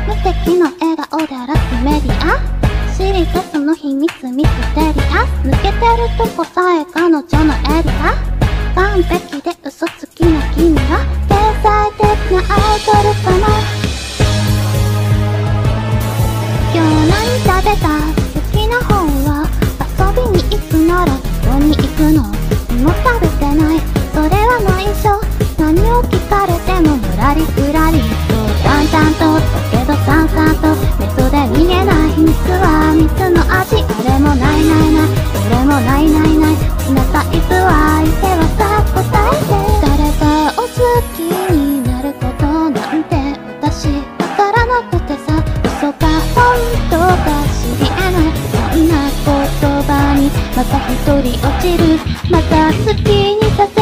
無敵の笑顔で荒らすメディア、知りたその秘密ミステリアス、抜けてるとこさえ彼女のエリア、完璧で嘘つきな君は天才的なアイドルかな。今日何食べた？好きな本は遊びに行くならどこに行くの？もう食べてない、それは内緒。何を聞かれてもぬらりくらりと淡々とだけどさんさんと目とで見えない秘密は蜜の味。あれもないないない、どれもないないない、好きなタイプは相手はさ答えて。誰かを好きになることなんて私わからなくてさ、嘘か本当か知り得ない、そんな言葉にまた一人落ちる。また好きにさせ